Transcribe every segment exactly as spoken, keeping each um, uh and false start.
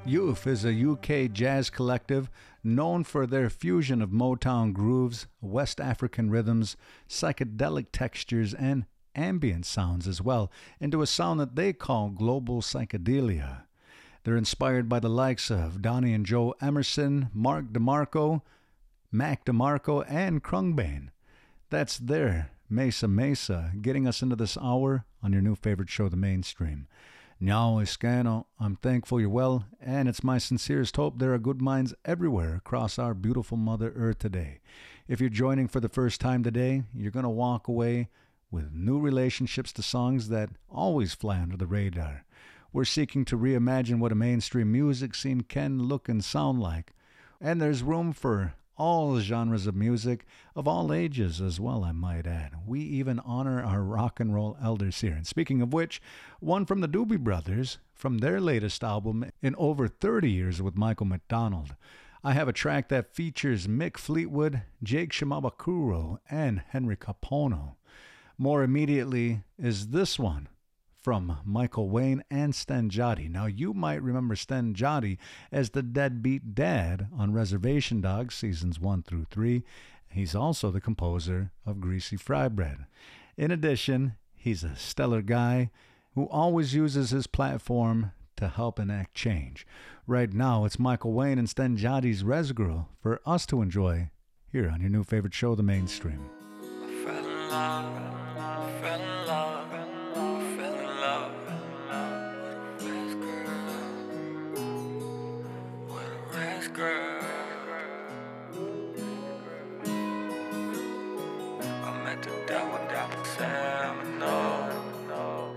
Youth is a U K jazz collective known for their fusion of Motown grooves, West African rhythms, psychedelic textures, and ambient sounds as well, into a sound that they call global psychedelia. They're inspired by the likes of Donnie and Joe Emerson, Mark DeMarco, Mac DeMarco, and Krungbane. That's their Mesa Mesa, getting us into this hour on your new favorite show, The Mainstream. Nyao Escano, I'm thankful you're well, and it's my sincerest hope there are good minds everywhere across our beautiful Mother Earth today. If you're joining for the first time today, you're going to walk away with new relationships to songs that always fly under the radar. We're seeking to reimagine what a mainstream music scene can look and sound like, and there's room for all genres of music, of all ages as well, I might add. We even honor our rock and roll elders here. And speaking of which, one from the Doobie Brothers, from their latest album, In Over thirty Years with Michael McDonald. I have a track that features Mick Fleetwood, Jake Shimabukuro, and Henry Capono. More immediately is this one from Michael Wayne and Sten Joddy. Now, you might remember Sten Joddy as the deadbeat dad on Reservation Dogs seasons one through three. He's also the composer of Greasy Fry Bread. In addition, he's a stellar guy who always uses his platform to help enact change. Right now, it's Michael Wayne and Sten Joddy's Res Girl for us to enjoy here on your new favorite show, The Mainstream. I fell in love, I fell in love. Girl, I met the devil down in San Bernardino.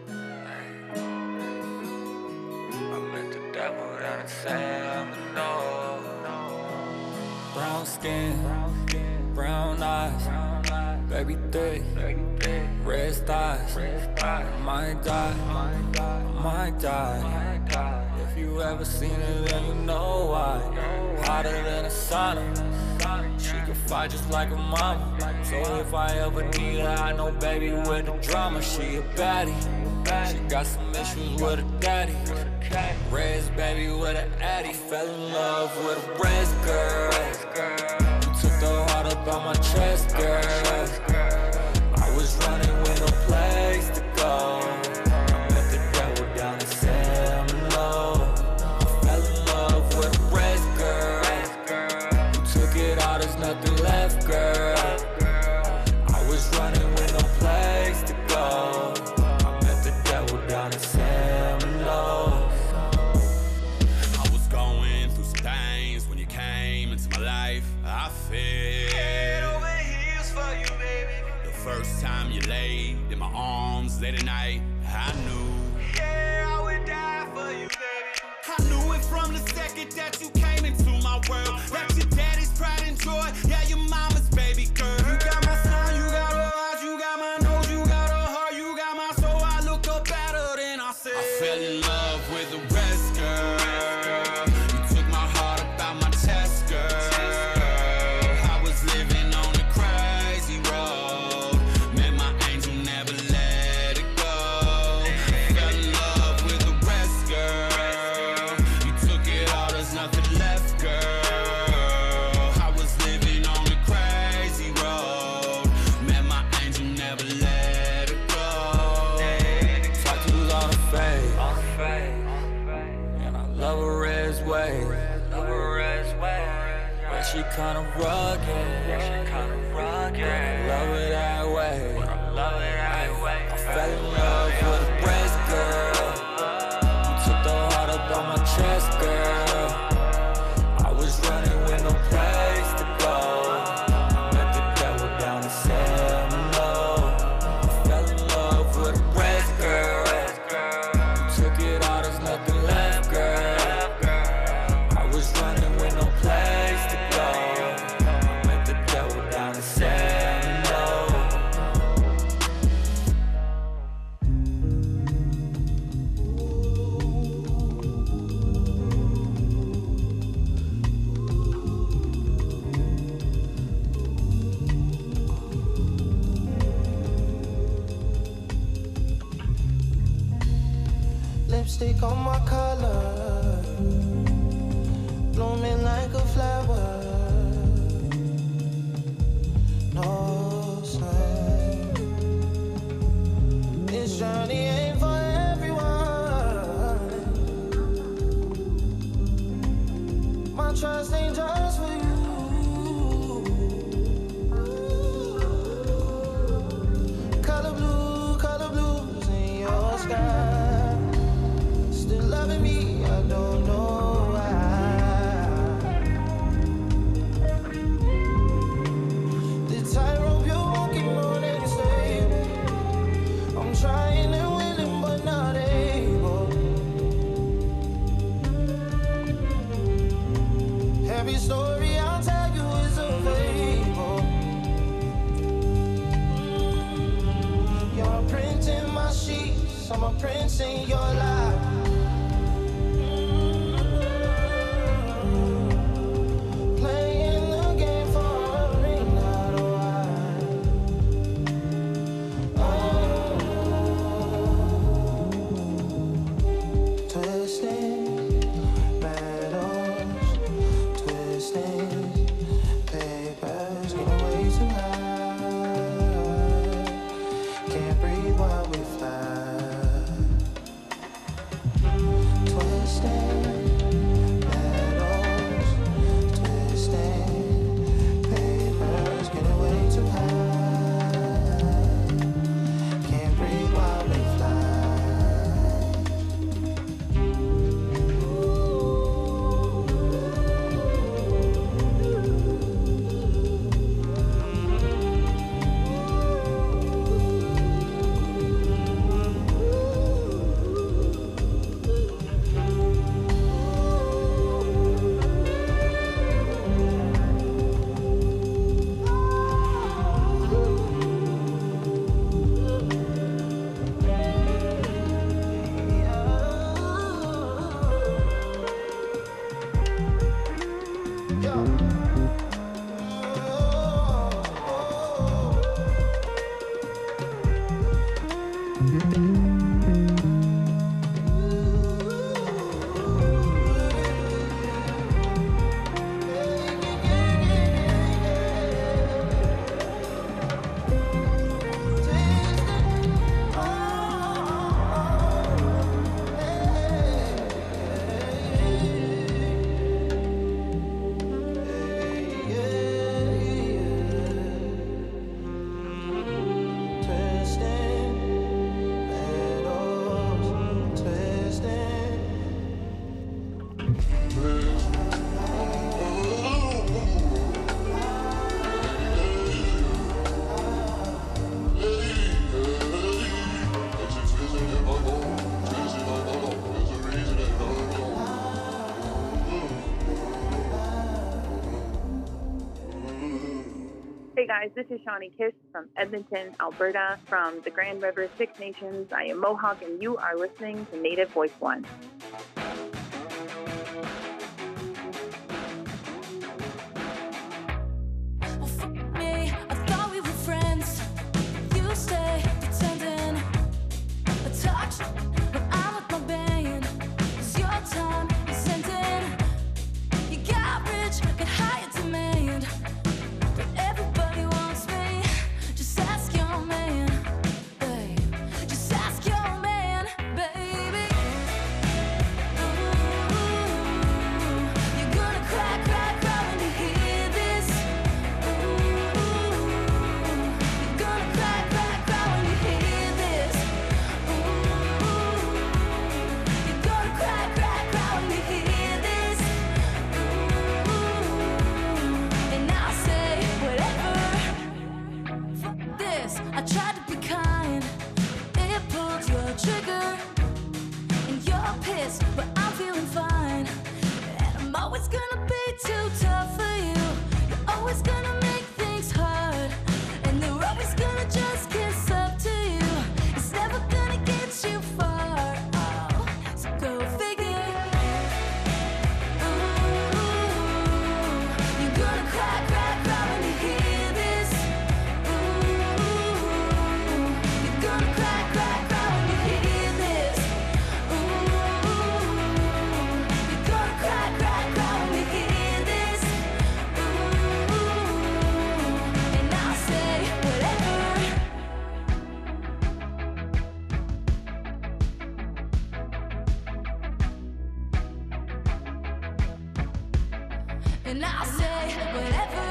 I met the devil down in San Bernardino. Brown skin, brown eyes, baby thick, red thighs. Might die, might die. If you ever seen it, then you know why. Hotter than a sauna. She can fight just like a mama. So if I ever need her, I know baby with the drama. She a baddie. She got some issues with her daddy. Rez baby with an addy. Fell in love with a Rez girl. You took the heart up out my chest, girl. I was running with no place to go. I met the devil down in San Bernardino. There's nothing left, girl. I was running with no place to go. I met the devil down in San Bernardino. I was going through some things when you came into my life. I feel head over heels for you, baby. The first time you laid in my arms late at night, I knew, yeah, I would die for you, baby. I knew it from the second that you came into my world. That your daddy's pride and joy, yeah, your mama's baby girl. You got my son, you got her eyes, you got my nose, you got her heart, you got my soul. I look up at her, then I said, I fell in love with the rest, girl. You took my heart up out my chest, girl. I was living on a crazy road. Met my angel, never let it go. I fell in love with the rest, girl. You took it all, there's nothing left, girl. She kinda rugged, she kinda rugged. Love it that way, love it that way. I fell in love with a breast girl. You took the heart up on my chest, girl. I was running with no place to go. I met the devil down in San Bernardino. I fell in love with a breast girl. You took it all, there's nothing left, girl. I was running with no place to go. I met the devil down in San Bernardino. Lipstick on my collar, blooming like a flower. No sign. This journey ain't for everyone. My trust ain't just for you. Color blue, color blues in your sky. Still loving me, I don't know why. The tightrope you're walking on ain't stable. I'm trying and willing, but not able. Every story I'll tell you is a fable. You're a print in my sheets, I'm a prince in your life. Playing the game for a ring, not a wife. Oh, twisting metals, twisting papers, getting way too high. Can't breathe while we fly. Twisting metals, twisting papers, getting way too high. Can't breathe while we fly. Hey guys, this is Shawnee Kiss from Edmonton, Alberta, from the Grand River Six Nations. I am Mohawk, and you are listening to Native Voice One. Well, fuck me, I thought we were friends. You stay pretending. I talk shit when I'm with my band. 'Cause your time is ending. You got rich, got higher demand. But everybody wants me. Just ask your man, babe. Just ask your man, baby. and I'll say whatever.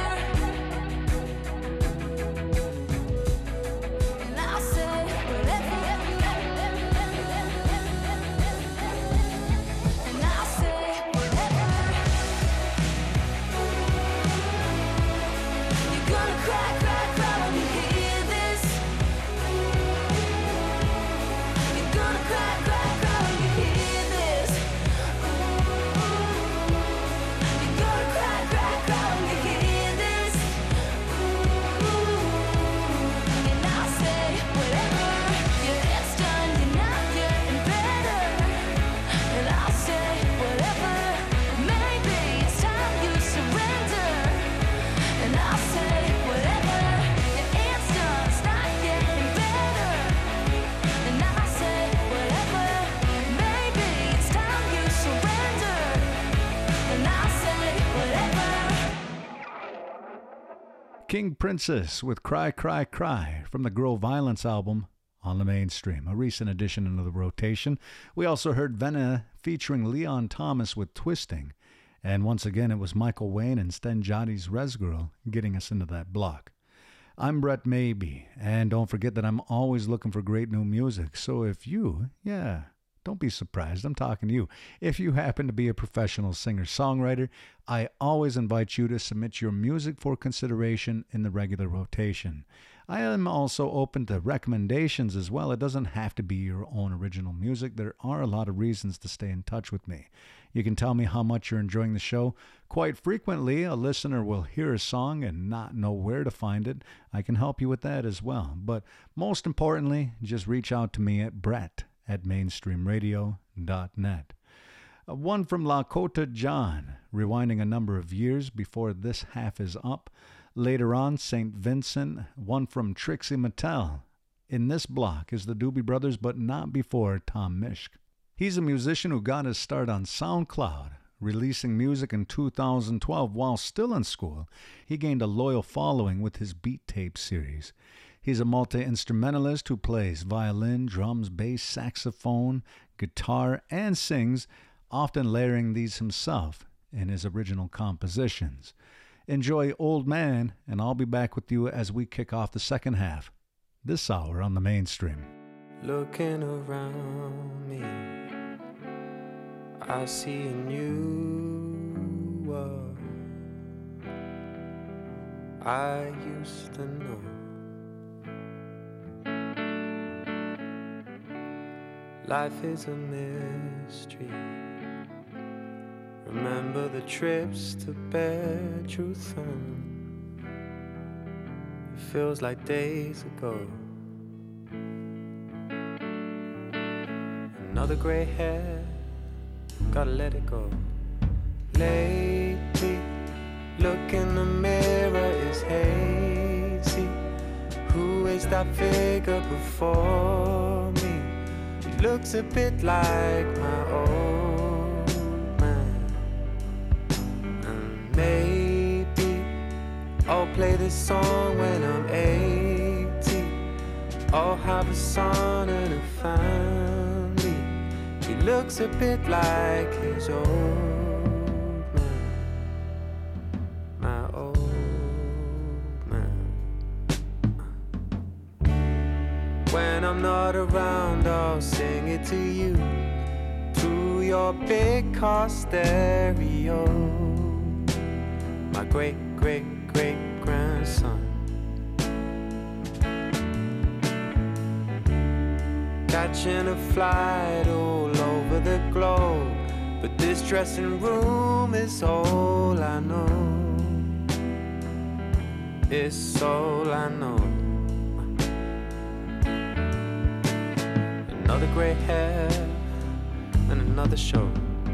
And I'll say whatever. And I'll say whatever. You're gonna cry, cry, cry when you hear this. You're gonna cry, cry, cry when you hear this. You're gonna cry, cry, cry when you hear this. And I'll say whatever. Your head's done, you're not getting better. And I'll say whatever. Maybe it's time you surrender. And I'll say whatever. Your head's done, it's not getting better. And I'll say whatever. Maybe it's time you surrender. And I'll say whatever. King Princess with Cry, Cry, Cry from the Grow Violence album on the Mainstream, a recent addition into the rotation. We also heard Venna featuring Leon Thomas with Twisting. And once again, it was Michael Wayne and Sten Jotti's Res Girl getting us into that block. I'm Brett Maybe, and don't forget that I'm always looking for great new music. So if you, yeah, don't be surprised, I'm talking to you. If you happen to be a professional singer-songwriter, I always invite you to submit your music for consideration in the regular rotation. I am also open to recommendations as well. It doesn't have to be your own original music. There are a lot of reasons to stay in touch with me. You can tell me how much you're enjoying the show. Quite frequently, a listener will hear a song and not know where to find it. I can help you with that as well. But most importantly, just reach out to me at Brett at mainstream radio dot net. Uh, one from Lakota John, rewinding a number of years before this half is up. Later on, Saint Vincent. One from Trixie Mattel. In this block is the Doobie Brothers, but not before Tom Mishk. He's a musician who got his start on SoundCloud, releasing music in two thousand twelve while still in school. He gained a loyal following with his Beat Tape series. He's a multi-instrumentalist who plays violin, drums, bass, saxophone, guitar, and sings, often layering these himself in his original compositions. Enjoy Old Man, and I'll be back with you as we kick off the second half, this hour on the Mainstream. Looking around me, I see a new world I used to know. Life is a mystery. Remember the trips to bear truth on. It feels like days ago. Another gray hair, gotta let it go. Lately, look in the mirror, is hazy. Who is that figure before me? He looks a bit like my old man. And maybe I'll play this song when I'm eighty. I'll have a son and a family. He looks a bit like his old man. My old man. When I'm not around, I'll sing it to you, to your big car stereo. My great, great, great grandson. Catching a flight all over the globe, but this dressing room is all I know. It's all I know. Another gray hair and another show.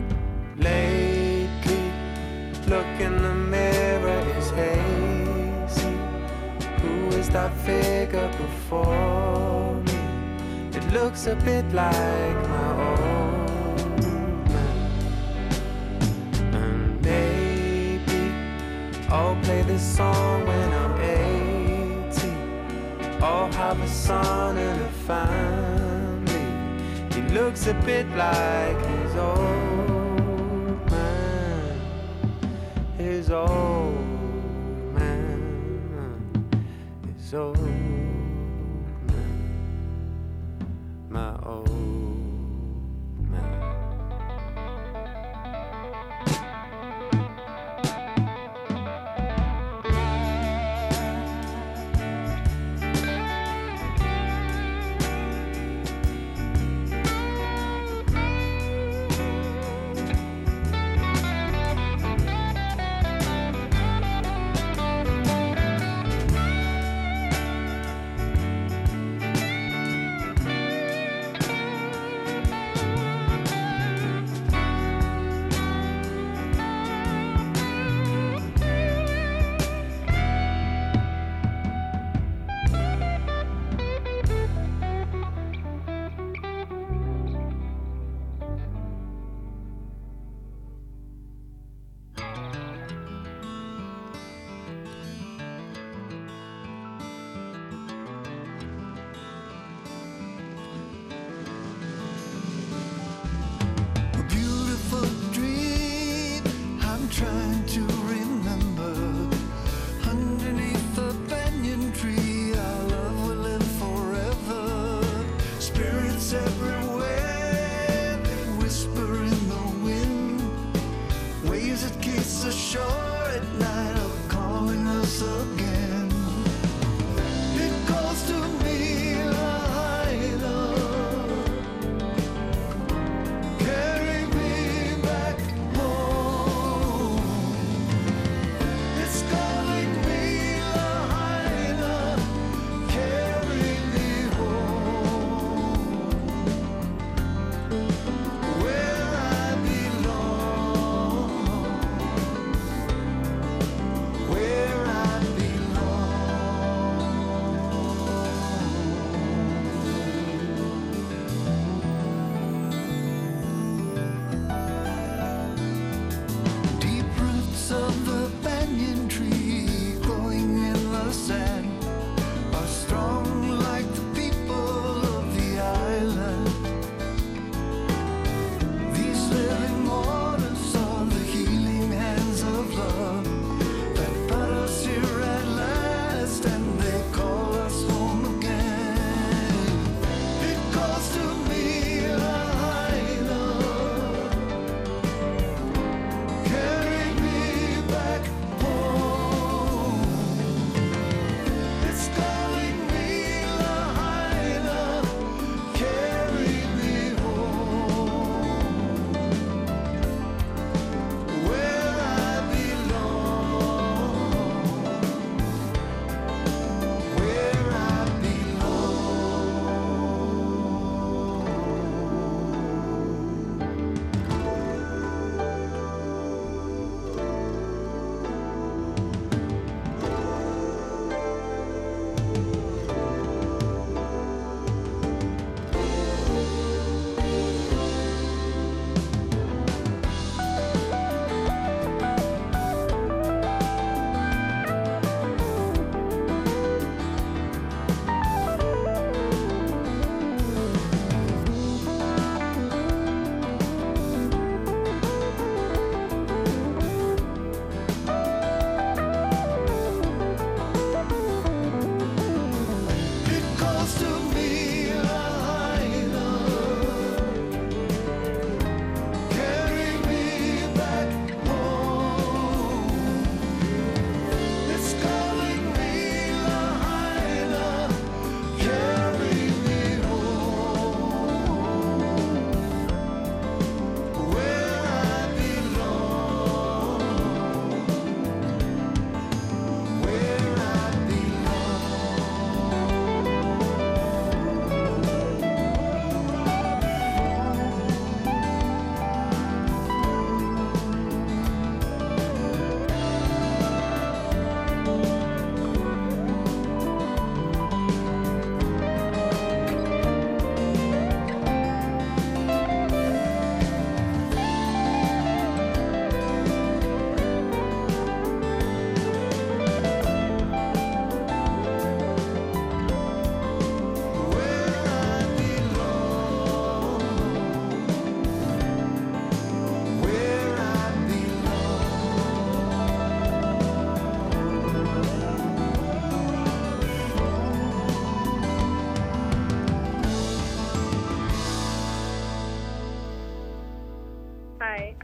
Lately, look in the mirror, is hazy. Who is that figure before me? It looks a bit like my old man. And maybe I'll play this song when I'm eighty. I'll have a son and a family. He looks a bit like his old man. his old man, his old man, my old man.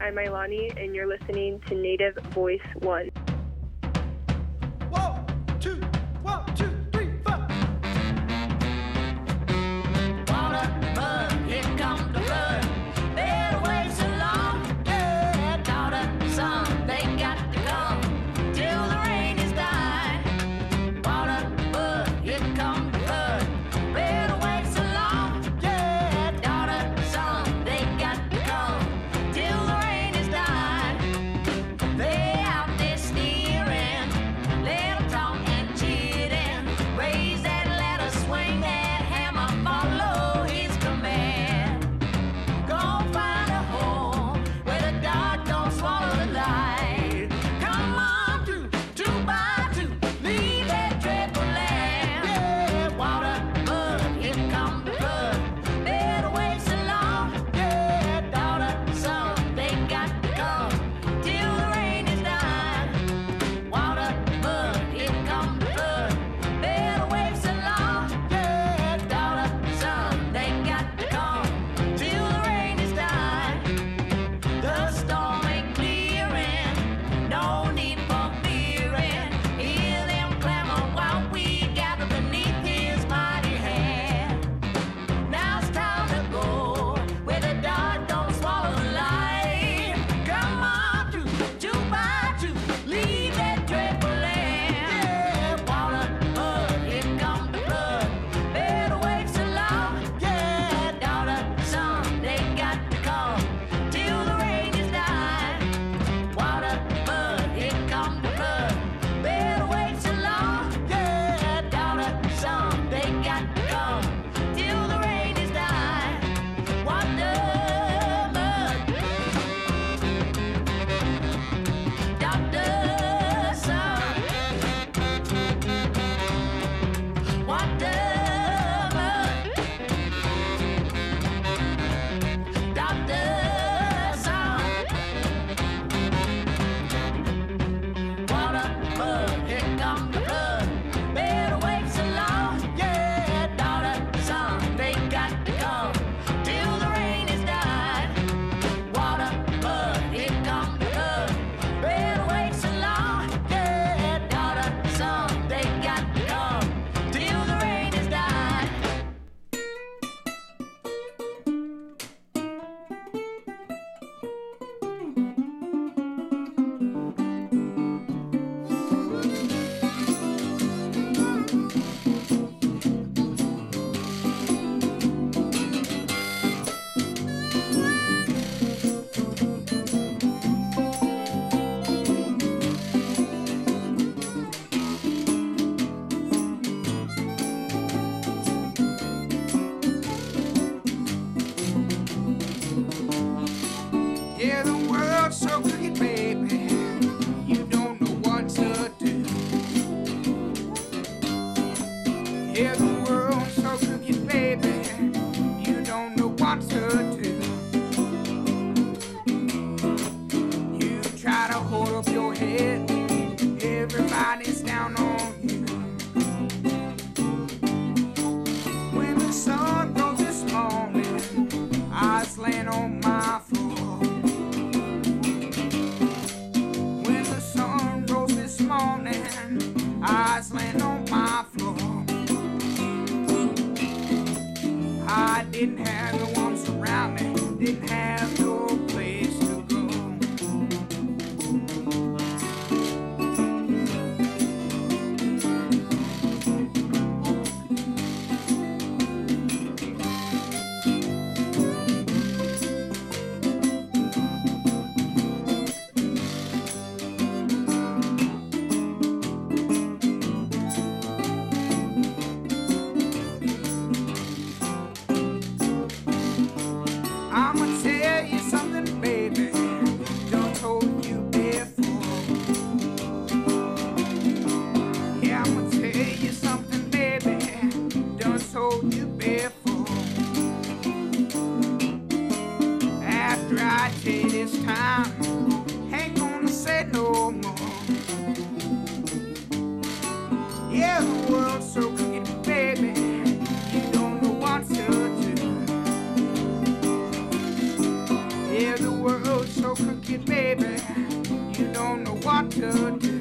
I'm Ilani, and you're listening to Native Voice One. One, two, one, two, three, four. Water, blood, here come the blood. Been away so long, yeah, daughter, son, they got to come till the rain is done. Water, blood, here come the blood. Been away so long, yeah, daughter, son, they got to come till the rain is done. They out there steering, let 'em talk and cheating. Raise that ladder, swing that hammer, follow his command. Go find a hole where the dark don't swallow the light. Come on, two, two by two, leave that dreadful land. Yeah, water, blood, here come the flood. Been away so long, yeah, daughter, son, they got to come till the rain is done. Water, blood, here come the flood. Been away so long, yeah, daughter, son, they got to come till the rain is done. The storm ain't clearing, no need for fearing. Hear them clamor while we gather beneath his mighty hand. Now it's time to go where the dark don't swallow the light. Come on, two, two by two, leave that dreadful land. Yeah, water, blood, here come the flood. Been away so long, yeah, daughter, son, they got to come till the rain is done. Water, blood, here come the flood. Been away so long, yeah, daughter, son, they got to come till the rain is done. Water, blood, doctor, son. Water, blood, doctor, son. Water, blood, here come the blood. Been away so long, yeah, daughter, son, they got to come till the rain is done. Water, blood, here come the blood. Been away so long, yeah, daughter, son, they got to come till the rain is done. Yeah, the world's so crooked, baby. You don't know what to do. Yeah, the world's so crooked, baby. You don't know what to do. You try to hold up your head. Everybody's down on you. When the sun rose this morning, I was laying on my floor. When the sun rose this morning, I was laying on my floor. I didn't have no one around me, didn't have no place to go. I'ma tell you something, baby. Done told you before. Yeah, I'ma tell you something, baby. Done told you before. After I tell you this time, ain't gonna say no more. Yeah, the world's so crooked, baby. You don't know what to do. Yeah, the world's so crooked. baby. You don't know what to do.